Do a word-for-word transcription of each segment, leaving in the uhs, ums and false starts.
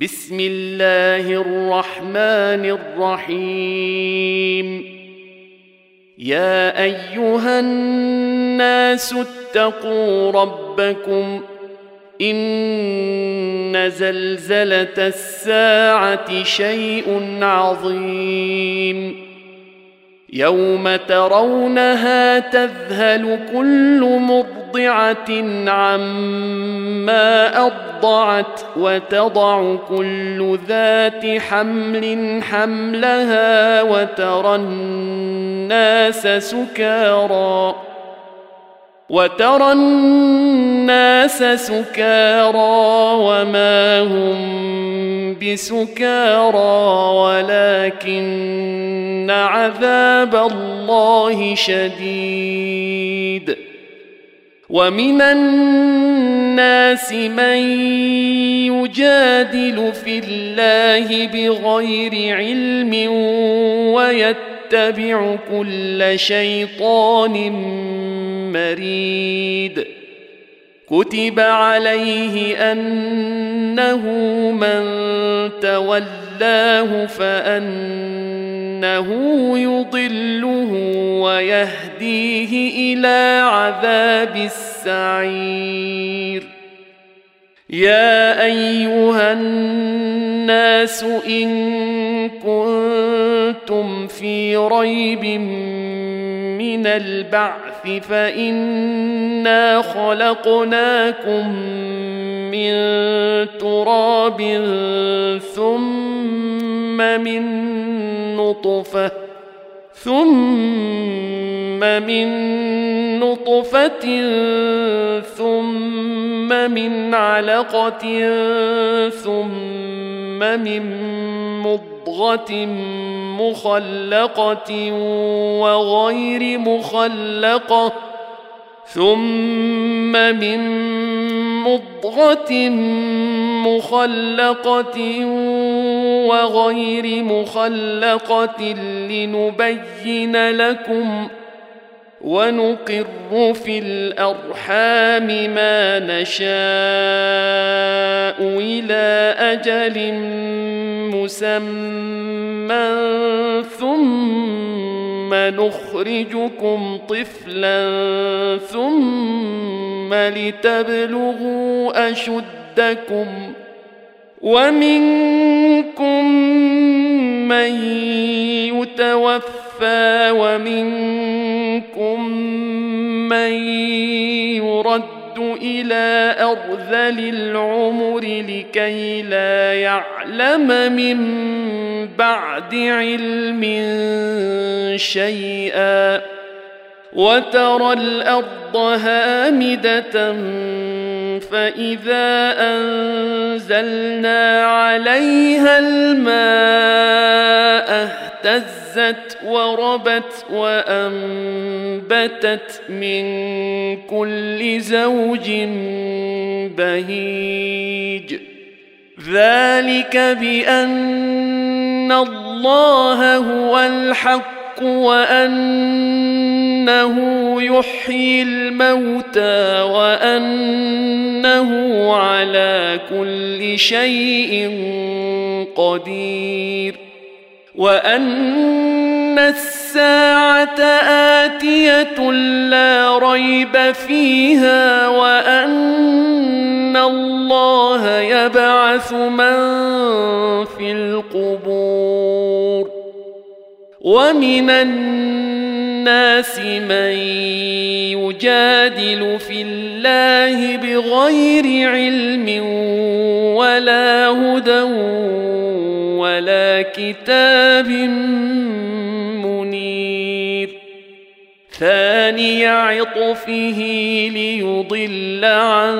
بسم الله الرحمن الرحيم. يا أيها الناس اتقوا ربكم إن زلزلة الساعة شيء عظيم يوم ترونها تذهل كل مرضعة عما أرضعت وتضع كل ذات حمل حملها وترى الناس سكارى وترى الناس سكارى وما هم بسكارى ولكن عذاب الله شديد. ومن الناس من يجادل في الله بغير علم ويتبع كل شيطان مريد. كتب عليه أنه من تولاه فأنه يضله ويهديه إلى عذاب السعير. يا أيها الناس إن كنتم في ريب من البعث فإنا خلقناكم من تراب ثم من نطفة ثم من نطفة ثم من علقة ثم من مضغة مخلقة وغير مخلقة ثم من مضغة مخلقة وغير مخلقة لنبين لكم ونقر في الأرحام ما نشاء إلى أجل مسمى ثم نخرجكم طفلا ثم لتبلغوا أشدكم ومنكم من يتوفى ومنكم من يرد إلى أرذل العمر لكي لا يعلم من بعد علم شيئا. وترى الأرض هامدة فإذا أنزلنا عليها الماء اهتزت وربت وأنبتت من كل زوج بهيج. ذلك بأن الله هو الحق وأنه يحيي الموتى وأنه على كل شيء قدير وأن الساعة آتية لا ريب فيها وأن الله يبعث من في القبور. ومن الناس من يجادل في الله بغير علم ولا هدى ولا كتاب منير. ثاني عطفه ليضل عن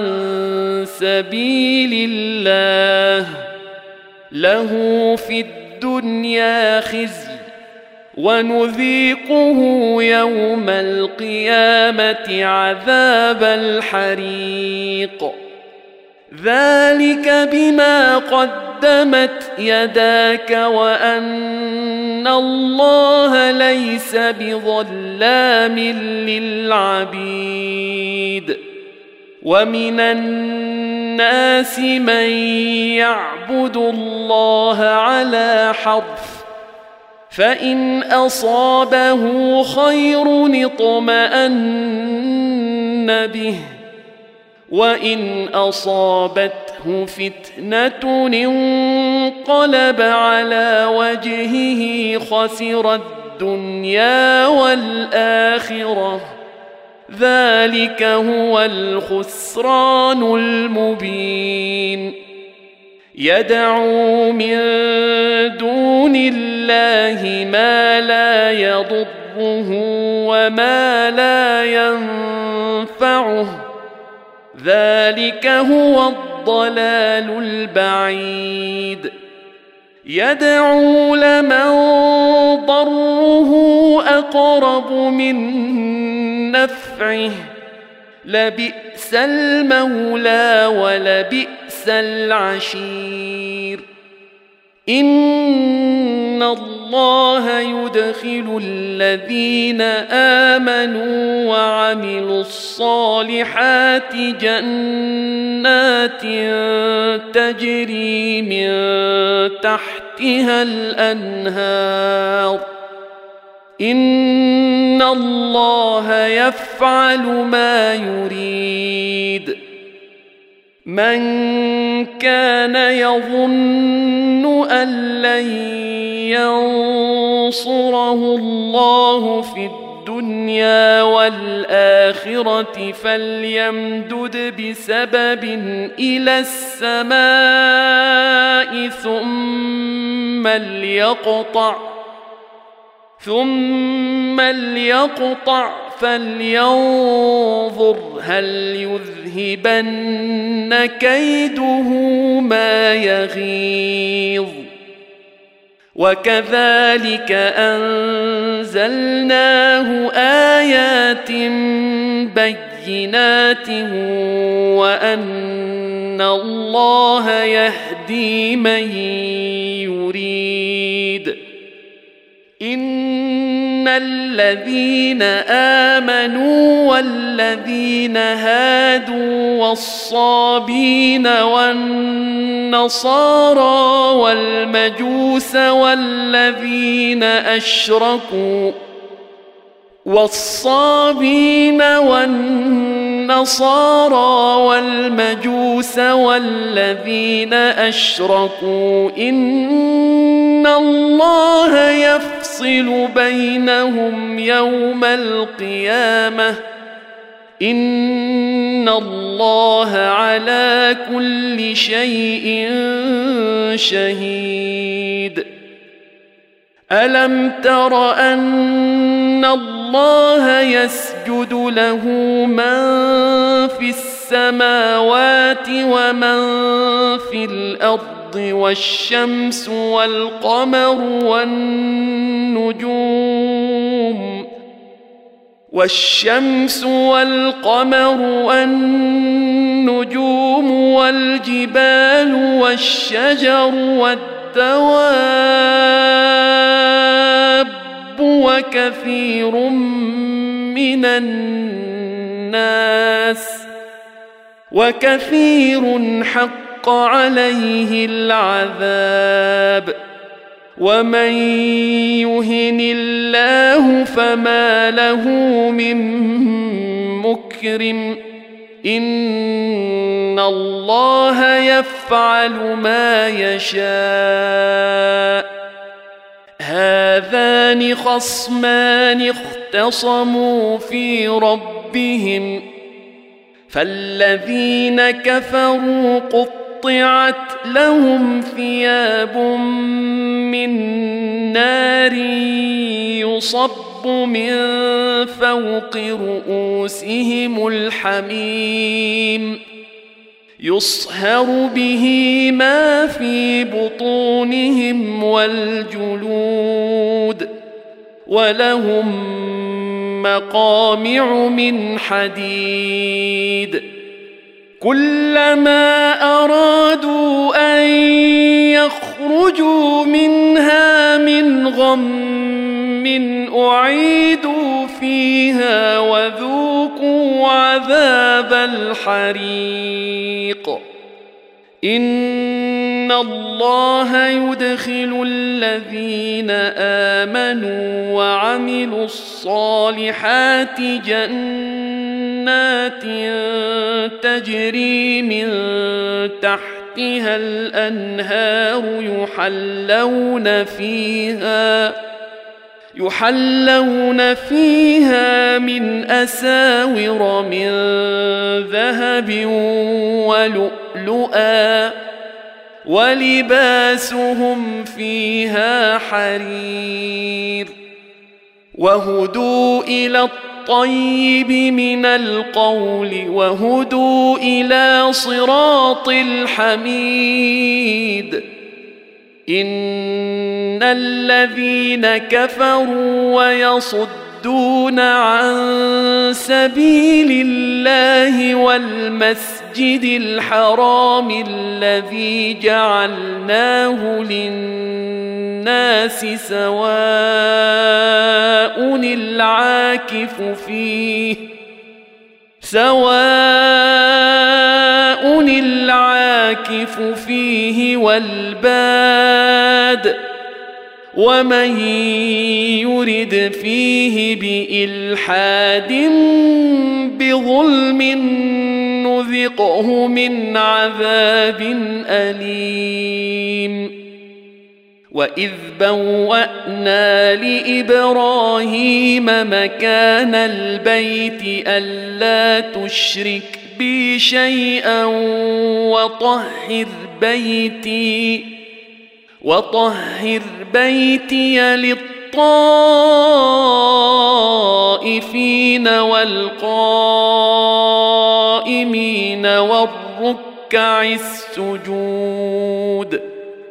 سبيل الله له في الدنيا خزي ونذيقه يوم القيامة عذاب الحريق. ذلك بما قدمت يداك وأن الله ليس بظلام للعبيد. ومن الناس من يعبد الله على حرف فإن أصابه خير اطمأن به وإن أصابته فتنة انقلب على وجهه خسر الدنيا والآخرة ذلك هو الخسران المبين يدعو من دون الله ما لا يضره وما لا ينفعه ذلك هو الضلال البعيد يدعو لمن ضره أقرب من نفعه لبئس المولى ولبئس العشير إن الله يدخل الذين آمنوا وعملوا الصالحات جنات تجري من تحتها الأنهار إن الله يفعل ما يريد من كان يظن أن لن ينصره الله في الدنيا والآخرة فليمدد بسبب إلى السماء ثم ليقطع ثم ليقطع فلينظر هل يذهبن كيده ما يغيظ وكذلك أنزلناه آيات بينات وأن الله يهدي من يريد إن الذين آمنوا والذين هادوا والصابين والنصارى والمجوس والذين أشركوا والصابين والنصارى والمجوس والذين أشركوا إن الله يفصل بينهم يوم القيامة إن الله على كل شيء شهيد ألم تر أن الله يسجد له من في السماوات ومن في الأرض والشمس والقمر والنجوم والشمس والقمر والنجوم والجبال والشجر والدواب وكثير من الناس وكثير حق عليه العذاب ومن يهن الله فما له من مكرم إن الله يفعل ما يشاء هذان خصمان اختصموا في ربهم فالذين كفروا قطعت لهم ثياب من نار يصب من فوق رؤوسهم الحميم يصهر به ما في بطونهم والجلود ولهم مقامع من حديد كلما أرادوا أن يخرجوا منها من غم أعيدوا فيها وذوقوا عذاب الحريق إن الله يدخل الذين آمنوا وعملوا الصالحات جنات تجري من تحتها الأنهار يحلون فيها يحلون فيها من أساور من ذهب ولؤلؤا ولباسهم فيها حرير وهدوا إلى الطيب من القول وهدوا إلى صراط الحميد إن الذين كفروا ويصدون عن سبيل الله والمسجد الحرام الذي جعلناه للناس سواء العاكف فيه سواء العاكف فيه والباد ومن يرد فيه بإلحاد بظلم نذقه من عذاب أليم وإذ بوأنا لإبراهيم مكان البيت ألا تشرك بي شيئا وطهر بيتي وطهر بيتي للطائفين والقائمين والركع السجود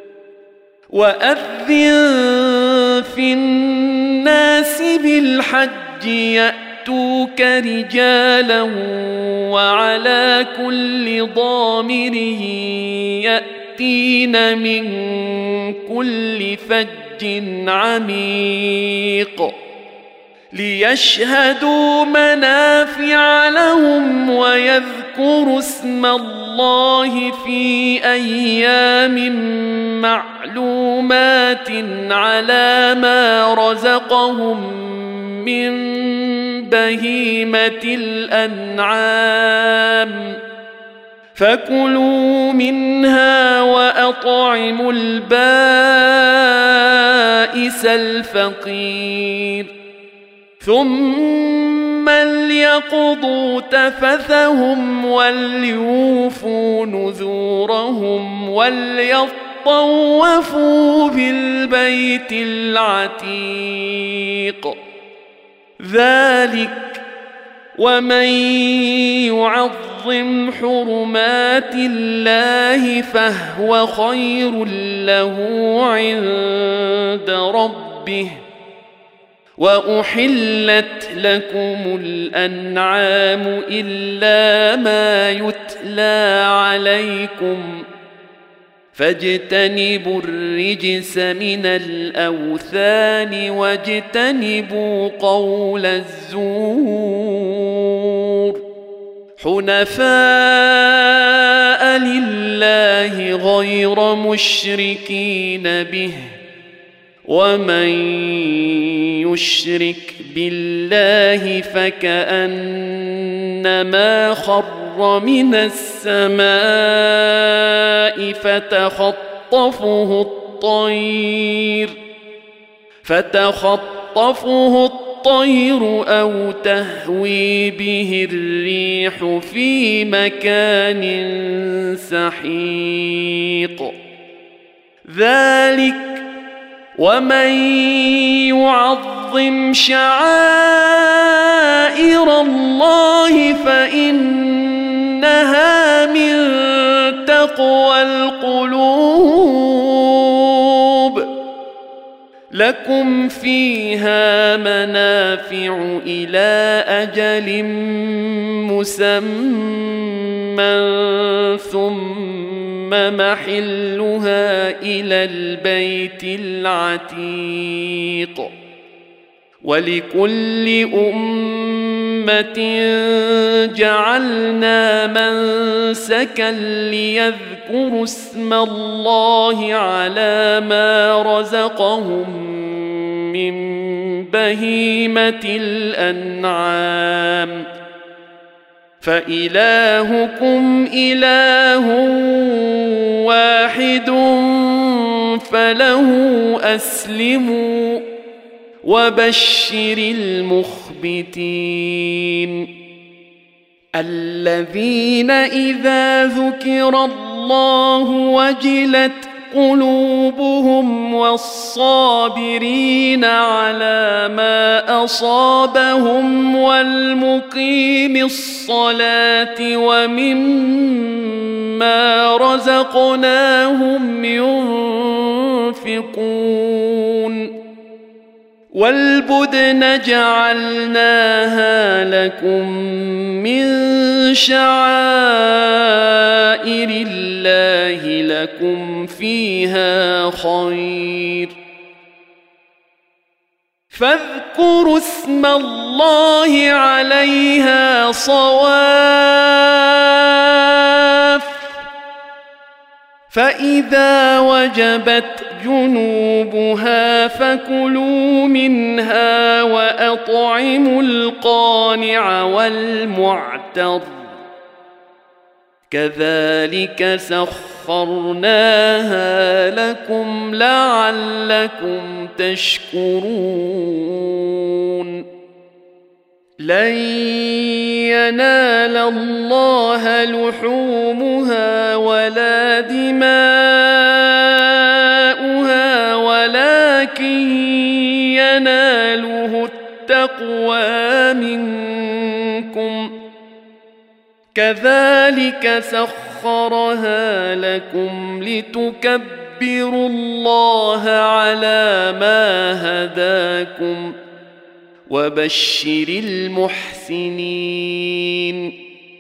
وأذن في الناس بالحج يأتوك رجالا وعلى كل ضامر يأتين من كل فج عميق ليشهدوا منافع لهم ويذكروا اسم الله في أيام معلومات على ما رزقهم من بهيمة الأنعام فكلوا منها وأطعموا البائس الفقير ثم ليقضوا تفثهم وليوفوا نذورهم وليطوفوا بالبيت العتيق ذلك ومن يعظم حرمات الله فهو خير له عند ربه وأحلت لكم الأنعام إلا ما يتلى عليكم فاجتنبوا الرجس من الأوثان واجتنبوا قول الزور حنفاء لله غير مشركين به ومن يشرك بالله فكأنما خر من السماء فتخطفه الطير فتخطفه الطير أو تهوي به الريح في مكان سحيق ذلك ومن يعظم شعائر الله فإنها من تقوى القلوب لكم فيها منافع إلى أجل مسمى ثم محلها إلى البيت العتيق ولكل أمة جعلنا منسكا ليذكروا اسم الله على ما رزقهم من بهيمة الأنعام فإلهكم إله واحد فله أسلموا وبشر المخبتين الذين إذا ذكر الله وجلت قلوبهم والصابرين على ما أصابهم والمقيم الصلاة ومما رزقناهم ينفقون والبدن جعلناها لكم من شعائر الله لكم فيها خير فاذكروا اسم الله عليها صواف فإذا وجبت جنوبها فكلوا منها وأطعموا القانع والمعتر كذلك سخرناها لكم لعلكم تشكرون لن ينال الله لحومها ولا دماؤها ولكن يناله التقوى منكم كذلك سخرها لكم لتكبروا الله على ما هداكم وبشر المحسنين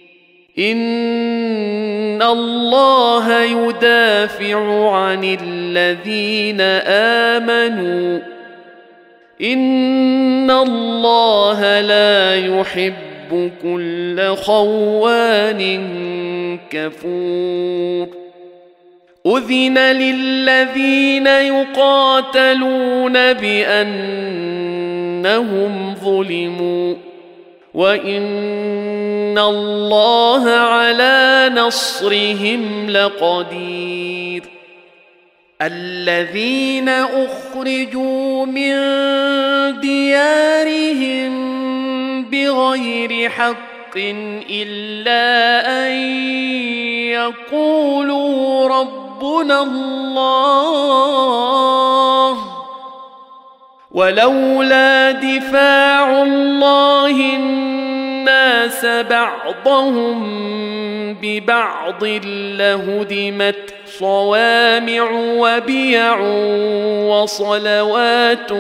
إن الله يدافع عن الذين آمنوا إن الله لا يحب كل خوان كفور أذن للذين يقاتلون بأنهم ظلموا وإن الله على نصرهم لقدير الذين أخرجوا من ديارهم بغير حق إلا أن يقولوا ربنا الله ولولا دفاع الله الناس بعضهم ببعض لهدمت صوامع وبيع وصلوات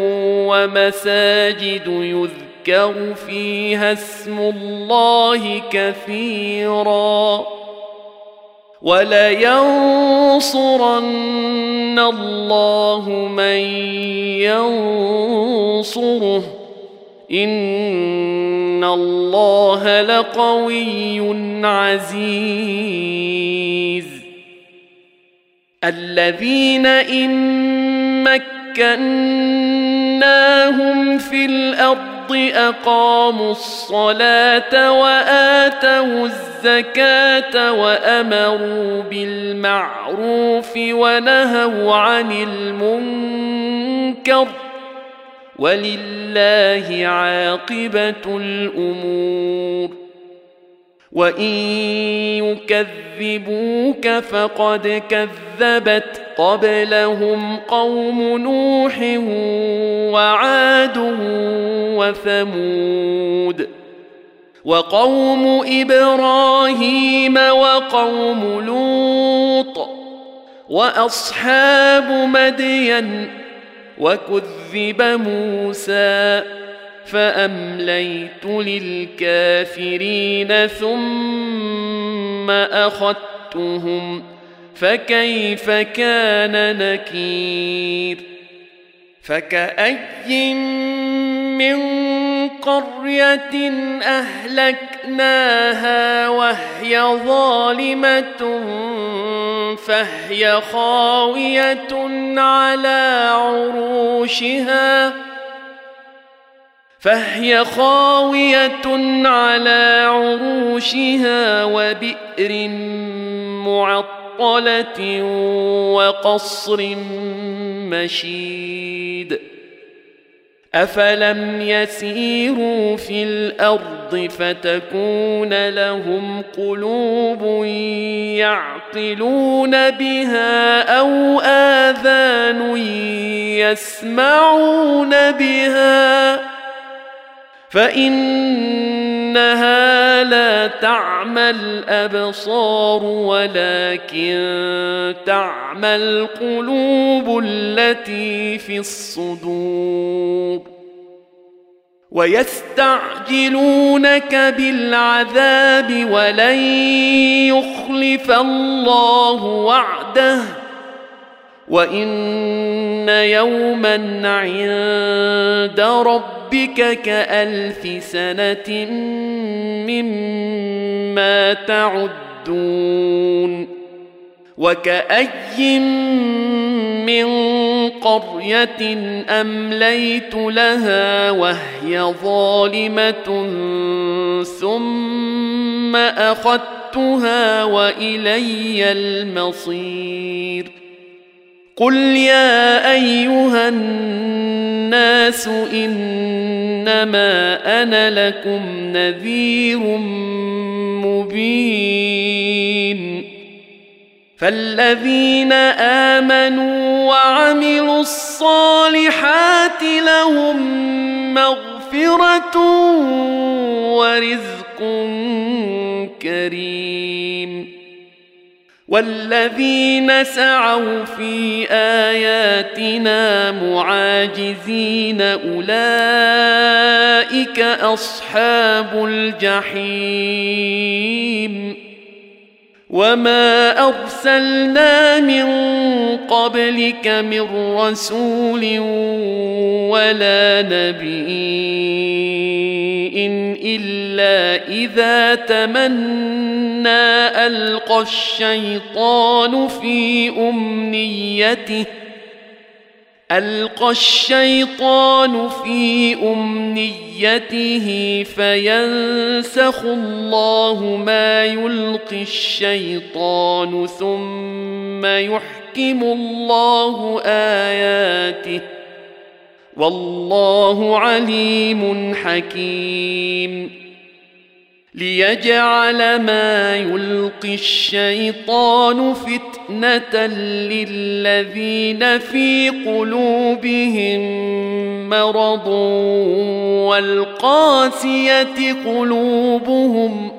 ومساجد يذكر فيها اسم الله كثيرا ولينصرن الله من ينصره إن الله لقوي عزيز الذين إن مكناهم في الأرض أقاموا الصلاة وآتوا الزكاة وأمروا بالمعروف ونهوا عن المنكر ولله عاقبة الأمور وإن يكذبوك فقد كذبت قبلهم قوم نوح وعاد وثمود وقوم إبراهيم وقوم لوط وأصحاب مدين وكذب موسى فأمليت للكافرين ثم أخذتهم فكيف كان نكير فكأي من قرية أهلكناها وهي ظالمة فهي خاوية على عروشها فهي خاوية على عروشها وبئر معطلة وقصر مشيد أفلم يسيروا في الأرض فتكون لهم قلوب يعقلون بها أو آذان يسمعون بها فإنها لا تعمى الأبصار ولكن تعمى القلوب التي في الصدور ويستعجلونك بالعذاب ولن يخلف الله وعده وإن يوما عند ربك كألف سنة مما تعدون وكأي من قرية أمليت لها وهي ظالمة ثم أخذتها وإلي المصير قل يا أيها الناس إنما أنا لكم نذير مبين فالذين آمنوا وعملوا الصالحات لهم مغفرة ورزق كريم والذين سعوا في آياتنا معاجزين أولئك أصحاب الجحيم وما أرسلنا من قبلك من رسول ولا نبي إلا إذا تمنى ألقى الشيطان في أمنيته ألقى الشيطان في أمنيته فينسخ الله ما يلقي الشيطان ثم يحكم الله آياته والله عليم حكيم ليجعل ما يلقي الشيطان فتنة للذين في قلوبهم مرض والقاسية قلوبهم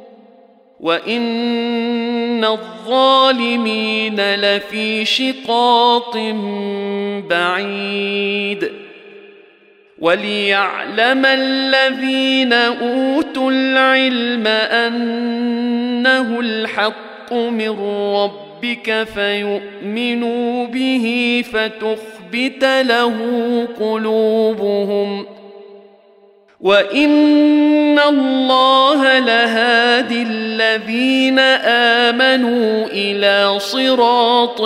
وإن الظالمين لفي شقاق بعيد وليعلم الذين أوتوا العلم أنه الحق من ربك فيؤمنوا به فتخبت له قلوبهم وإن الله لهادي الذين آمنوا إلى صراط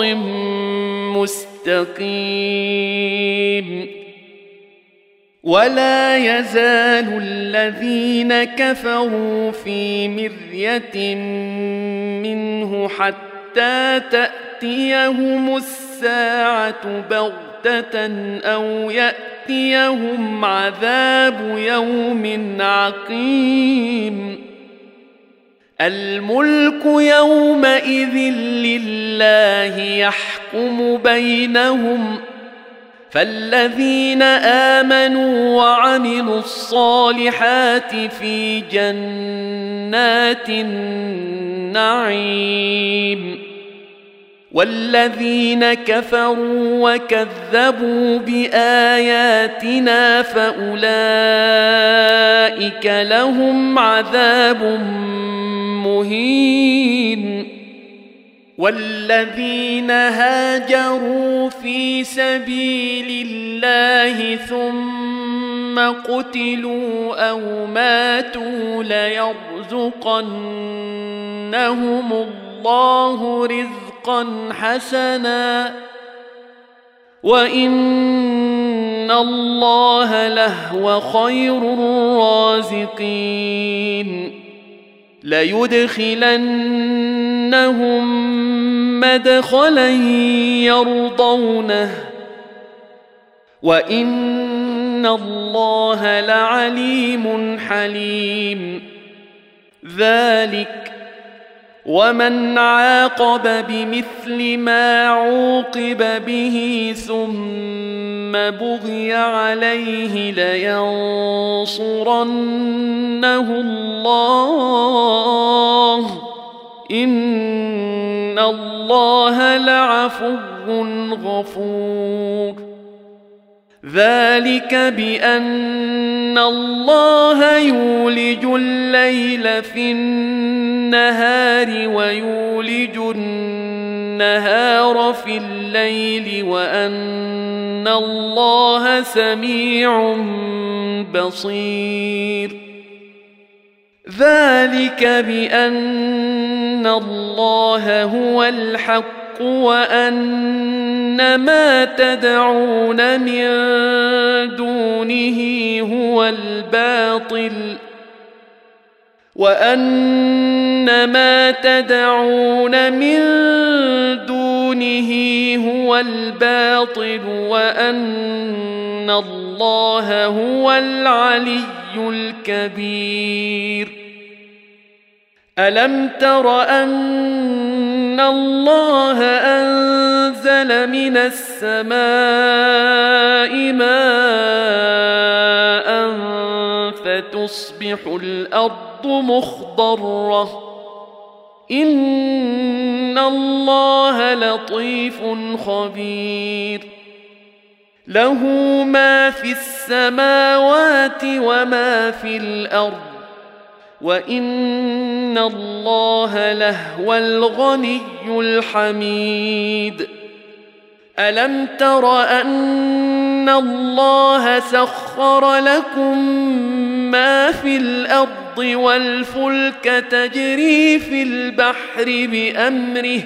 مستقيم ولا يزال الذين كفروا في مرية منه حتى تأتيهم الساعة بغتة أو يأتيهم عذاب يوم عقيم الملك يومئذ لله يحكم بينهم فالذين آمنوا وعملوا الصالحات في جنات النعيم والذين كفروا وكذبوا بآياتنا فأولئك لهم عذاب مهين والذين هاجروا في سبيل الله ثم قتلوا أو ماتوا ليرزقنهم الله رزقا حسنا وإن الله لهو خير الرازقين ليدخلنهم مدخلا يرضونه وإن الله لعليم حليم ذلك ومن عاقب بمثل ما عوقب به ثم بغي عليه لينصرنه الله إن الله لعفو غفور ذلك بأن الله يولج الليل في النهار ويولج النهار في الليل وأن الله سميع بصير ذلك بأن الله هو الحق وأن ما تدعون من دونه هو الباطل وأن ما تدعون من دونه هو الباطل وأن الله هو العلي الكبير ألم تر أن الله أنزل من السماء ماء فتصبح الأرض مخضرة إن الله لطيف خبير له ما في السماوات وما في الأرض وإن الله لهو الغني الحميد ألم تر أن الله سخر لكم ما في الأرض والفلك تجري في البحر بأمره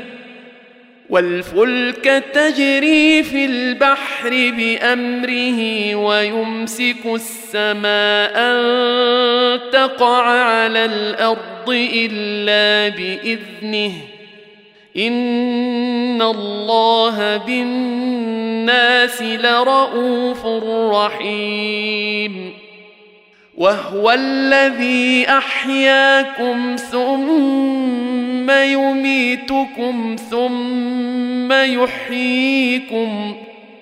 والفلك تجري في البحر بأمره ويمسك السماء أن تقع على الأرض إلا بإذنه إن الله بالناس لرؤوف رحيم وهو الذي أحياكم ثم يميتكم ثم يحييكم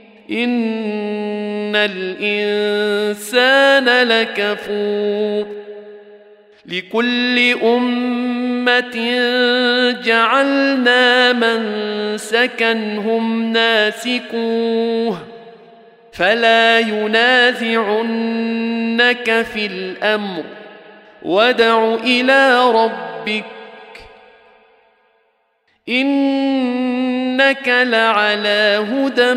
إن الإنسان لكفور لكل أمة جعلنا منسكا هم ناسكوه فلا ينازعنك في الأمر وادع إلى ربك إنك لعلى هدى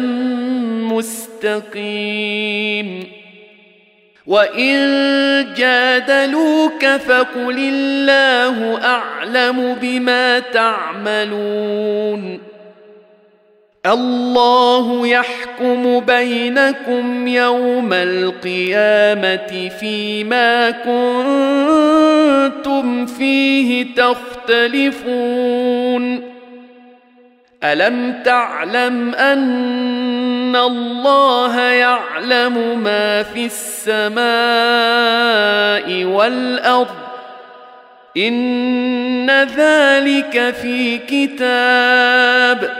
مستقيم وإن جادلوك فقل الله أعلم بما تعملون الله يحكم بينكم يوم القيامة فيما كنتم فيه تختلفون ألم تعلم أن الله يعلم ما في السماء والأرض إن ذلك في كتاب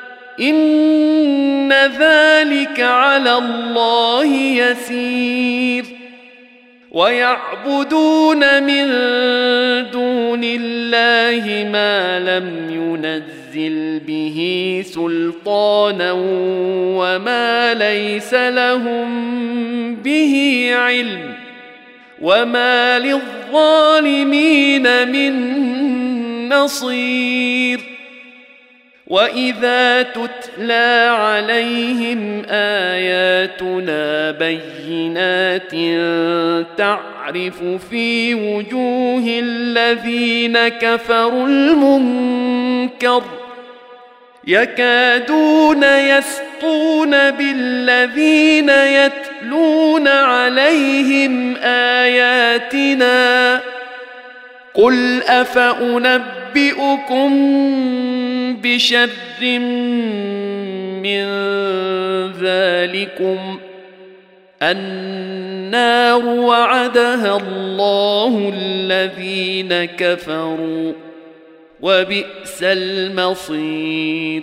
إن ذلك على الله يسير ويعبدون من دون الله ما لم ينزل به سلطانا وما ليس لهم به علم وما للظالمين من نصير وإذا تتلى عليهم آياتنا بينات تعرف في وجوه الذين كفروا المنكر يكادون يسطون بالذين يتلون عليهم آياتنا قل أفأنبئكم بشر من ذلكم النار وعدها الله الذين كفروا وبئس المصير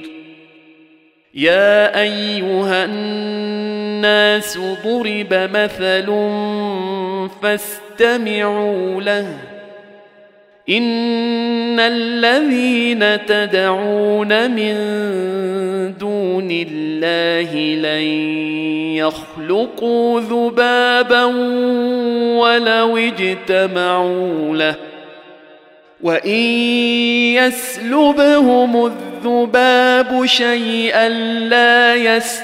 يا أيها الناس ضرب مثل فاستمعوا له إن الذين تدعون من دون الله لن يخلقوا ذبابا ولو اجتمعوا له وإن يسلبهم الذباب شيئا لا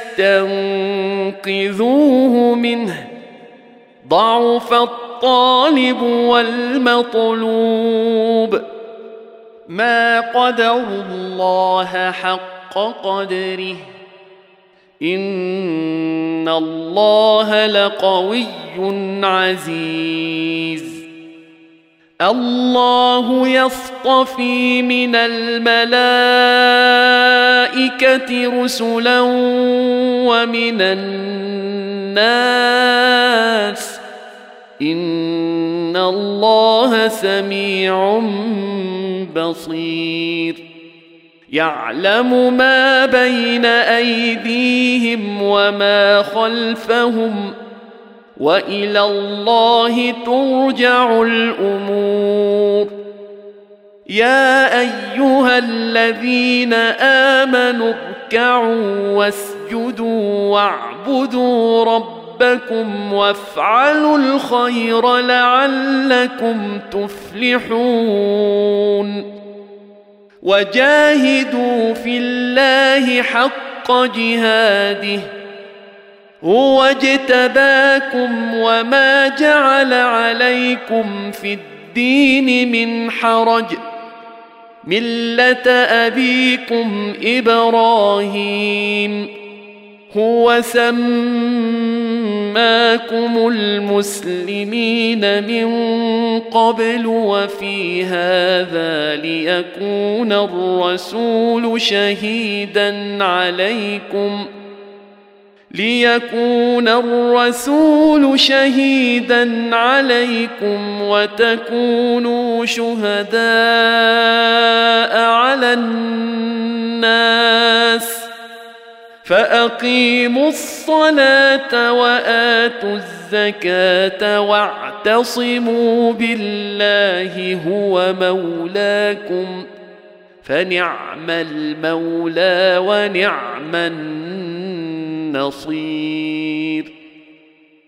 يستنقذوه منه ضعف الطالب والمطلوب ما قدروا الله حق قدره إن الله لقوي عزيز الله يصطفي من الملائكة رسلا ومن الناس إن الله سميع بصير يعلم ما بين أيديهم وما خلفهم وإلى الله ترجع الأمور يا أيها الذين آمنوا اركعوا واسجدوا واعبدوا ربكم وافعلوا الخير لعلكم تفلحون وجاهدوا في الله حق جهاده هو اجتباكم وما جعل عليكم في الدين من حرج ملة أبيكم إبراهيم هو سماكم المسلمين من قبل وفي هذا ليكون الرسول شهيدا عليكم ليكون الرسول شهيدا عليكم وتكونوا شهداء على الناس فأقيموا الصلاة وآتوا الزكاة واعتصموا بالله هو مولاكم فنعم المولى ونعم النصير